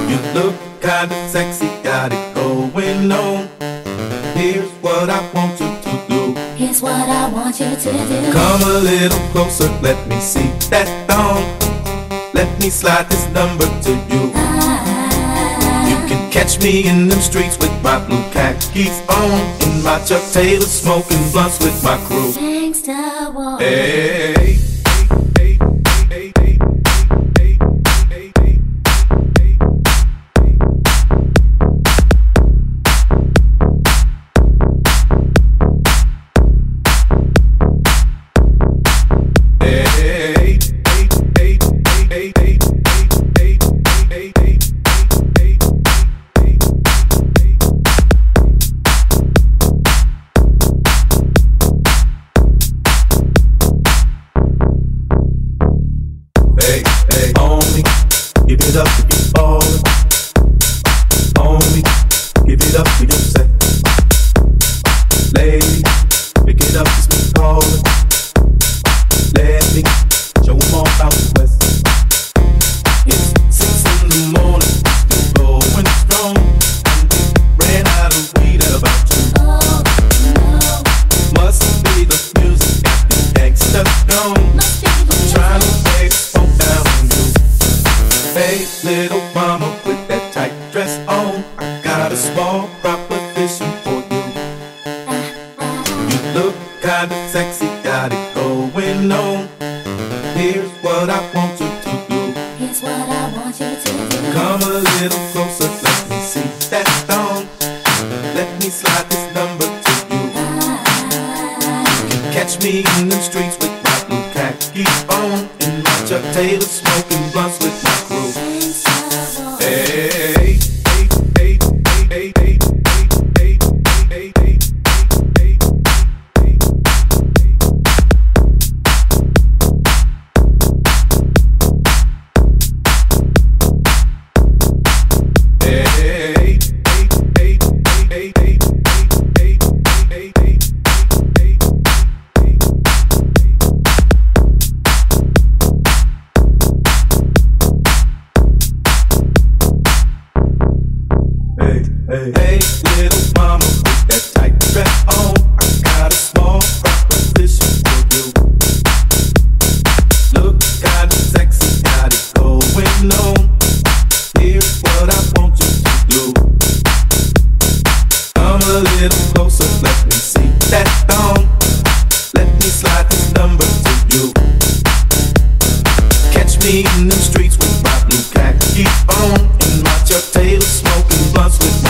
You look kinda sexy, got it going on. Here's what I want you to do. Here's what I want you to do. Come a little closer, let me see that thong. Let me slide this number to you. You can catch me in them streets with my blue khakis on, in my Chuck Taylor, smoking blunts with my crew. Gangsta war. Hey. Give it up if you ballin'. Homie, give it up for yourself. Lady, pick it up, it's me callin'. Let me show 'em all out the west. It's 6 in the morning, still going strong. Ran out of weed at about 2. Oh, no. Must be the music got the gangsters gone. Trying to lay the phone down on you. Hey, little mama with that tight dress on, I got a small proposition for you. You look kinda sexy, got it going on. Here's what I want you to do. Here's what I want you to do. Come a little closer, let me see that thong. Let me slide this number to you. You can catch me in the streets with my blue khakis on, in my Chuck Taylor, smoking blunts with my crew. Hey, hey, hey, hey, hey, hey, hey, hey, hey, hey. Hey, little mama with that tight dress on, I got a small proposition for you. Look kinda sexy, got it going on. Here's what I want you to do. Come a little closer, let me see that thong. Let me slide this number to you. Catch me in the streets with my blue khakis on, in my Chuck Taylor, smoking blunts with